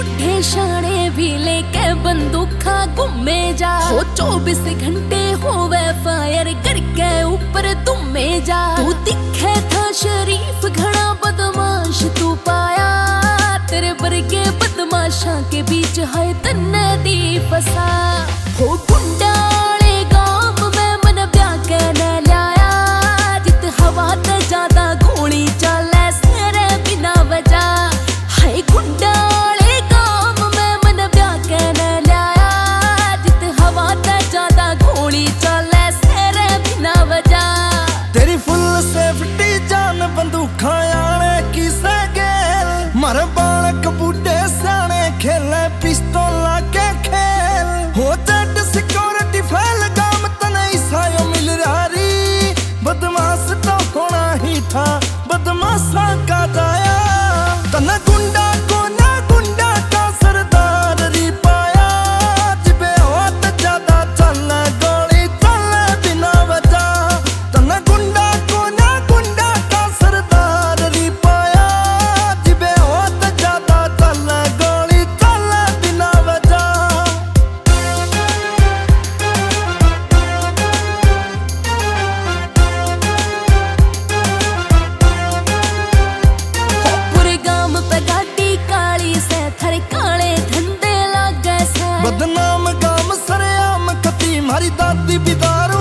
बुढ़े शाणे भी लेके बंदूका घूमे जा। हो 24 घंटे होवे फायर करके ऊपर तुमे जा। तू दिखे था शरीफ घना बदमाश तू पाया। तेरे वर्गे बदमाशा के बीच है तन्ने दी फसा। हो गुंडाले गांव में मन ब्याह के न लाया। जित हवा ते ज्यादा गोली चले सेरे बिना वजह। है गुंडाले गांव में मन ब्याह के न लाया। जित हवा ते ज्यादा गोली चले सेरे बिना वजह। तेरी फुल सेफ्टी जान बंदूखा आने की सगेल। मर बालक बूढ़े साने खेले पिस्तौल के खेल। हो जट सिक्योरिटी फैल गाम तने ईसायो मिल रही। बदमाश तो होना ही था बदमाशा का दाया। तना गुंडा को ना गुंडा का सरदार री पाया। जिबे हाथ ज्यादा चलना गोली चले बिना वजह। तना गुंडा को ना गुंडा का सरदार री पाया। जिबे हाथ ज्यादा चलना गोली चले बिना वजह। पूरे गांव पे गाड़ी काली से थारे काले धंधे लागे से। बदनाम गाम सरेआम कती मारी दादी बिदारो